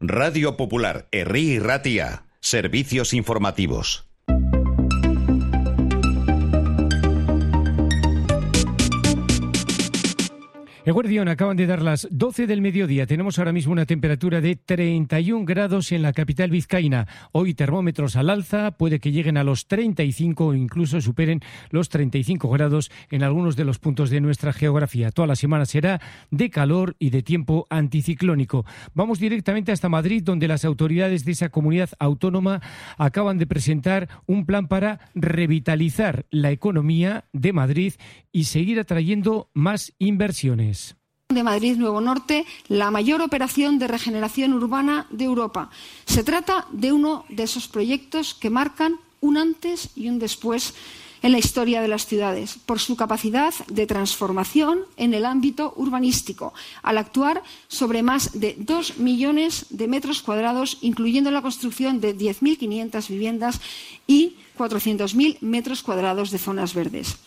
Radio Popular, Herri y Ratia. Servicios informativos. Eguerdión, acaban de dar las 12 del mediodía. Tenemos ahora mismo una temperatura de 31 grados en la capital vizcaína. Hoy termómetros al alza, puede que lleguen a los 35 o incluso superen los 35 grados en algunos de los puntos de nuestra geografía. Toda la semana será de calor y de tiempo anticiclónico. Vamos directamente hasta Madrid, donde las autoridades de esa comunidad autónoma acaban de presentar un plan para revitalizar la economía de Madrid y seguir atrayendo más inversiones. De Madrid Nuevo Norte, la mayor operación de regeneración urbana de Europa. Se trata de uno de esos proyectos que marcan un antes y un después en la historia de las ciudades, por su capacidad de transformación en el ámbito urbanístico, al actuar sobre más de 2 millones de metros cuadrados, incluyendo la construcción de 10.500 viviendas y 400.000 metros cuadrados de zonas verdes.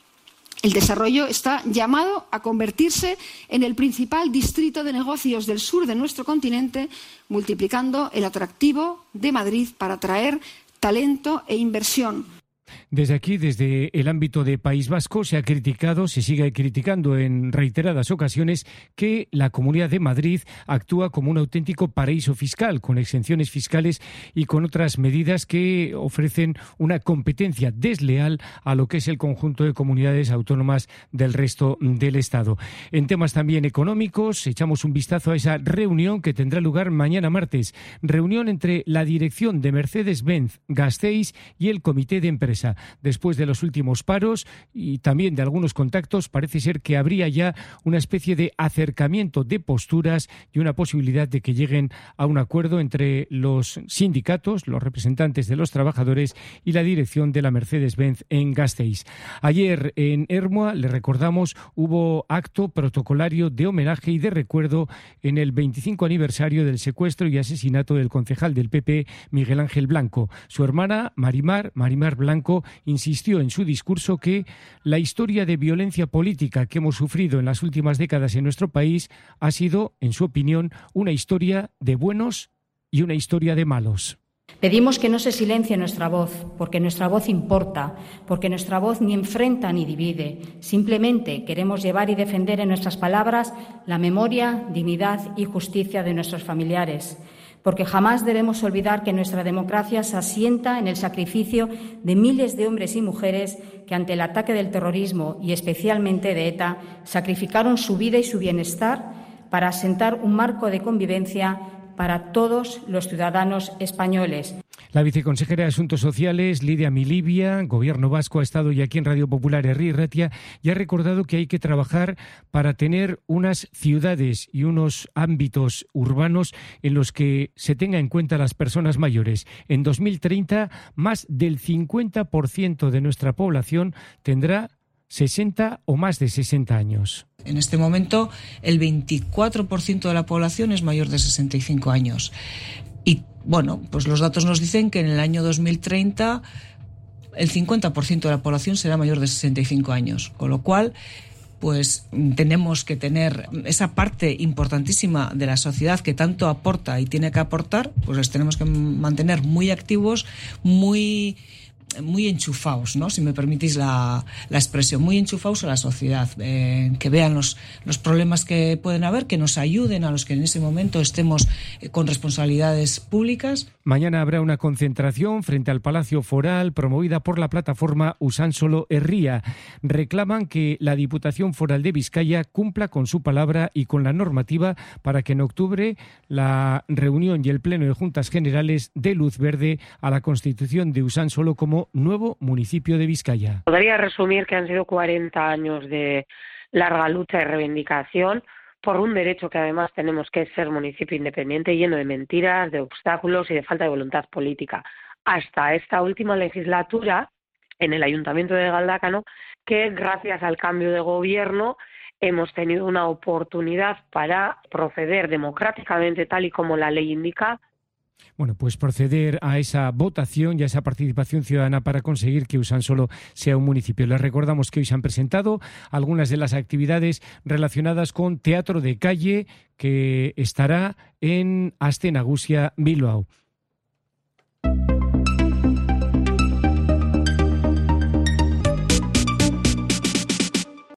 El desarrollo está llamado a convertirse en el principal distrito de negocios del sur de nuestro continente, multiplicando el atractivo de Madrid para atraer talento e inversión. Desde aquí, desde el ámbito de País Vasco, se sigue criticando en reiteradas ocasiones que la Comunidad de Madrid actúa como un auténtico paraíso fiscal, con exenciones fiscales y con otras medidas que ofrecen una competencia desleal a lo que es el conjunto de comunidades autónomas del resto del Estado. En temas también económicos, echamos un vistazo a esa reunión que tendrá lugar mañana martes. Reunión entre la dirección de Mercedes-Benz Gasteiz y el comité de empresa. Después de los últimos paros y también de algunos contactos, parece ser que habría ya una especie de acercamiento de posturas y una posibilidad de que lleguen a un acuerdo entre los sindicatos, los representantes de los trabajadores y la dirección de la Mercedes-Benz en Gasteiz. Ayer en Ermua, le recordamos, hubo acto protocolario de homenaje y de recuerdo en el 25 aniversario del secuestro y asesinato del concejal del PP, Miguel Ángel Blanco. Su hermana, Marimar Blanco, insistió en su discurso que la historia de violencia política que hemos sufrido en las últimas décadas en nuestro país ha sido, en su opinión, una historia de buenos y una historia de malos. Pedimos que no se silencie nuestra voz, porque nuestra voz importa, porque nuestra voz ni enfrenta ni divide. Simplemente queremos llevar y defender en nuestras palabras la memoria, dignidad y justicia de nuestros familiares. Porque jamás debemos olvidar que nuestra democracia se asienta en el sacrificio de miles de hombres y mujeres que ante el ataque del terrorismo y especialmente de ETA sacrificaron su vida y su bienestar para asentar un marco de convivencia para todos los ciudadanos españoles. La viceconsejera de Asuntos Sociales, Lidia Milibia, Gobierno Vasco, ha estado ya aquí en Radio Popular Herri y Ratia y ha recordado que hay que trabajar para tener unas ciudades y unos ámbitos urbanos en los que se tenga en cuenta las personas mayores. En 2030, más del 50% de nuestra población tendrá 60 o más de 60 años. En este momento, el 24% de la población es mayor de 65 años. Y, bueno, pues los datos nos dicen que en el año 2030 el 50% de la población será mayor de 65 años. Con lo cual, pues tenemos que tener esa parte importantísima de la sociedad que tanto aporta y tiene que aportar, pues les tenemos que mantener muy activos, muy enchufados, ¿no? Si me permitís la expresión, muy enchufados a la sociedad, que vean los problemas que pueden haber, que nos ayuden a los que en ese momento estemos con responsabilidades públicas. Mañana habrá una concentración frente al Palacio Foral promovida por la plataforma Usánsolo Herria. Reclaman que la Diputación Foral de Vizcaya cumpla con su palabra y con la normativa para que en octubre la reunión y el pleno de Juntas Generales dé luz verde a la constitución de Usánsolo como nuevo municipio de Vizcaya. Podría resumir que han sido 40 años de larga lucha y reivindicación por un derecho que además tenemos, que es ser municipio independiente, lleno de mentiras, de obstáculos y de falta de voluntad política. Hasta esta última legislatura, en el Ayuntamiento de Galdácano, que gracias al cambio de gobierno hemos tenido una oportunidad para proceder democráticamente, tal y como la ley indica, Bueno, pues proceder a esa votación y a esa participación ciudadana para conseguir que Usansolo sea un municipio. Les recordamos que hoy se han presentado algunas de las actividades relacionadas con teatro de calle que estará en Aste Nagusia, Bilbao.